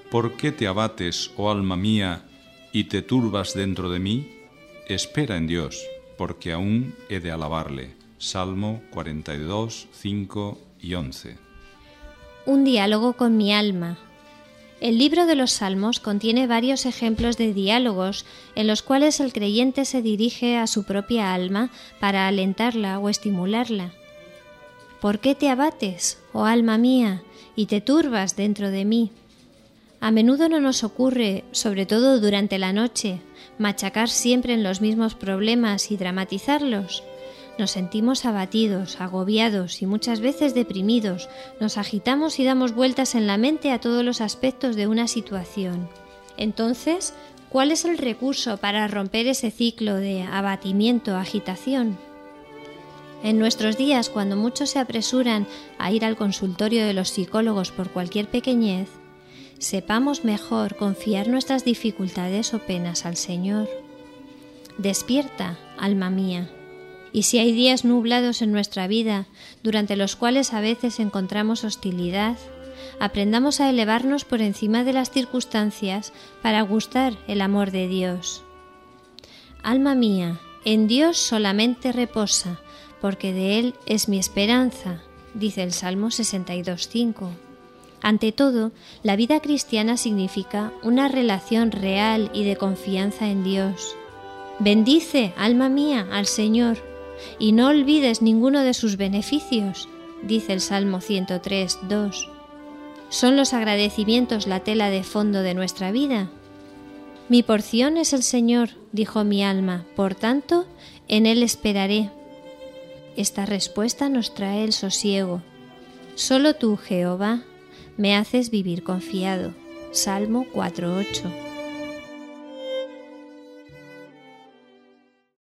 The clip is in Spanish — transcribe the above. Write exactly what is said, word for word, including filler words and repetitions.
¿Por qué te abates, oh alma mía, y te turbas dentro de mí? Espera en Dios, porque aún he de alabarle. Salmo cuarenta y dos, cinco y once. Un diálogo con mi alma. El libro de los Salmos contiene varios ejemplos de diálogos en los cuales el creyente se dirige a su propia alma para alentarla o estimularla. ¿Por qué te abates, oh alma mía, y te turbas dentro de mí? A menudo no nos ocurre, sobre todo durante la noche, machacar siempre en los mismos problemas y dramatizarlos. Nos sentimos abatidos, agobiados y muchas veces deprimidos. Nos agitamos y damos vueltas en la mente a todos los aspectos de una situación. Entonces, ¿cuál es el recurso para romper ese ciclo de abatimiento, agitación? En nuestros días, cuando muchos se apresuran a ir al consultorio de los psicólogos por cualquier pequeñez, sepamos mejor confiar nuestras dificultades o penas al Señor. Despierta, alma mía. Y si hay días nublados en nuestra vida, durante los cuales a veces encontramos hostilidad, aprendamos a elevarnos por encima de las circunstancias para gustar el amor de Dios. Alma mía, en Dios solamente reposa, porque de Él es mi esperanza, dice el Salmo sesenta y dos, cinco. Ante todo, la vida cristiana significa una relación real y de confianza en Dios. Bendice, alma mía, al Señor, y no olvides ninguno de sus beneficios, dice el Salmo ciento tres, dos. ¿Son los agradecimientos la tela de fondo de nuestra vida? Mi porción es el Señor, dijo mi alma, por tanto, en Él esperaré. Esta respuesta nos trae el sosiego. Solo tú, Jehová, me haces vivir confiado. Salmo cuatro, ocho.